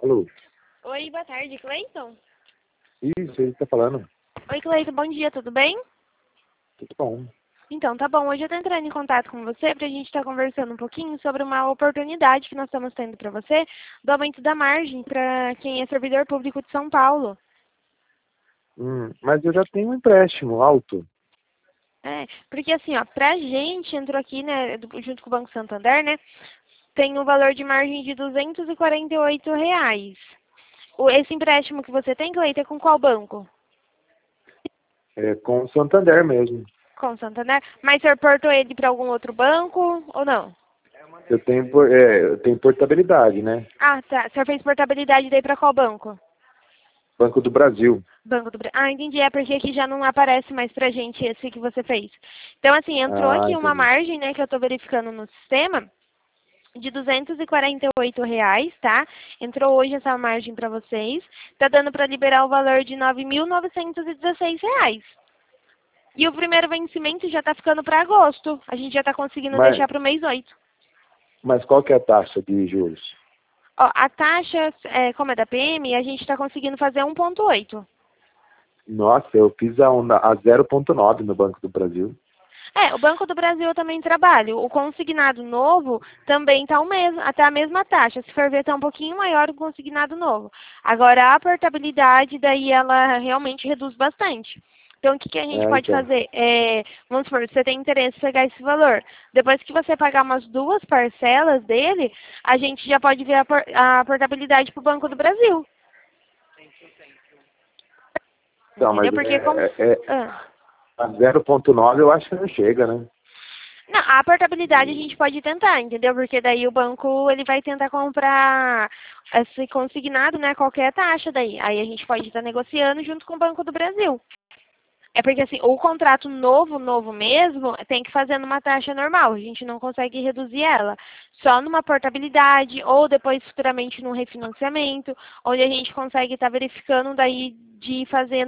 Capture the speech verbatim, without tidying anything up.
Alô? Oi, boa tarde, Cleiton? Isso, ele tá falando. Oi, Cleiton, bom dia, tudo bem? Tudo bom. Então, tá bom. Hoje eu tô entrando em contato com você pra gente estar conversando um pouquinho sobre uma oportunidade que nós estamos tendo pra você do aumento da margem pra quem é servidor público de São Paulo. Hum, mas eu já tenho um empréstimo alto. É, porque assim, ó, pra gente, entrou aqui, né, do- junto com o Banco Santander, né, tem um valor de margem de duzentos e quarenta e oito reais. O, esse empréstimo que você tem, Cleiton, é com qual banco? É com o Santander mesmo. Com o Santander? Mas o senhor portou ele para algum outro banco ou não? Eu tenho, por- é, eu tenho portabilidade, né? Ah, tá. O senhor fez portabilidade daí para qual banco? Banco do Brasil. Banco do Brasil. Ah, entendi. É porque aqui já não aparece mais pra gente esse que você fez. Então, assim, entrou Ah, aqui uma entendi. margem, né, que eu tô verificando no sistema, de duzentos e quarenta e oito reais, tá? Entrou hoje essa margem para vocês. Tá dando para liberar o valor de nove mil novecentos e dezesseis reais. E o primeiro vencimento já tá ficando para agosto. A gente já tá conseguindo Mas, deixar para o mês oito. mas qual que é a taxa de juros? Ó, a taxa, é, como é da P M, a gente está conseguindo fazer um ponto oito. Nossa, eu fiz a, onda- a zero ponto nove no Banco do Brasil. É, o Banco do Brasil eu também trabalho. O consignado novo também está o mesmo, até a mesma taxa. Se for ver, está um pouquinho maior o consignado novo. Agora, a portabilidade, daí ela realmente reduz bastante. Então, o que, que a gente É, pode então. fazer? É, vamos supor, você tem interesse em pegar esse valor. Depois que você pagar umas duas parcelas dele, a gente já pode ver a, por- a portabilidade para o Banco do Brasil. Então, mas Entendeu? Porque como... é, é, é- Ah. a zero ponto nove eu acho que não chega, né? Não, a portabilidade a gente pode tentar, entendeu? Porque daí o banco ele vai tentar comprar esse consignado, né? Qualquer taxa daí. Aí a gente pode estar negociando junto com o Banco do Brasil. É porque assim, o contrato novo, novo mesmo, tem que fazer numa taxa normal. A gente não consegue reduzir ela. Só numa portabilidade ou depois futuramente num refinanciamento, onde a gente consegue estar verificando daí de fazer